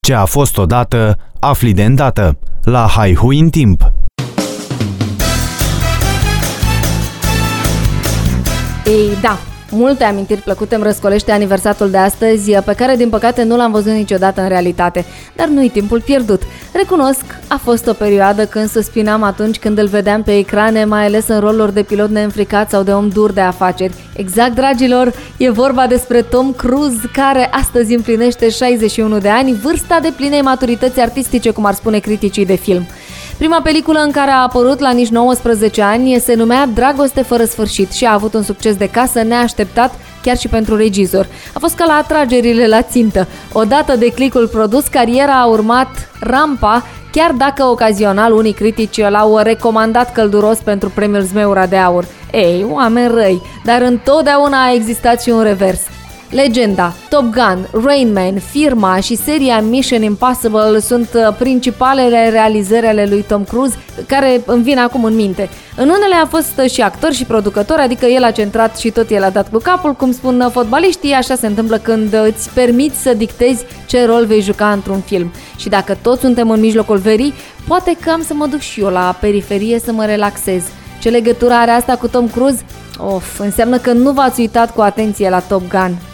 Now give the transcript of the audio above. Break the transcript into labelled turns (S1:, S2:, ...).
S1: Ce a fost odată, afli de îndată, la Haihui în timp.
S2: Ei, da, multe amintiri plăcute îmi răscolește aniversatul de astăzi, pe care din păcate nu l-am văzut niciodată în realitate. Dar nu-i timpul pierdut. Recunosc, a fost o perioadă când suspinam atunci când îl vedeam pe ecrane, mai ales în roluri de pilot neînfricat sau de om dur de afaceri. Exact, dragilor, e vorba despre Tom Cruise, care astăzi împlinește 61 de ani, vârsta de plinei maturități artistice, cum ar spune criticii de film. Prima peliculă în care a apărut la nici 19 ani se numea Dragoste fără sfârșit și a avut un succes de casă neașteptat chiar și pentru regizor. A fost ca la atragerile la țintă. Odată de clicul produs, cariera a urmat rampa, chiar dacă ocazional unii critici l-au recomandat călduros pentru premiul Zmeura de Aur. Ei, oameni răi, dar întotdeauna a existat și un revers. Legenda, Top Gun, Rain Man, Firma și seria Mission Impossible sunt principalele realizări ale lui Tom Cruise, care îmi vin acum în minte. În unele a fost și actor și producător, adică el a centrat și tot el a dat cu capul, cum spun fotbaliștii, așa se întâmplă când îți permiți să dictezi ce rol vei juca într-un film. Și dacă toți suntem în mijlocul verii, poate că am să mă duc și eu la periferie să mă relaxez. Ce legătură are asta cu Tom Cruise? Înseamnă că nu v-ați uitat cu atenție la Top Gun.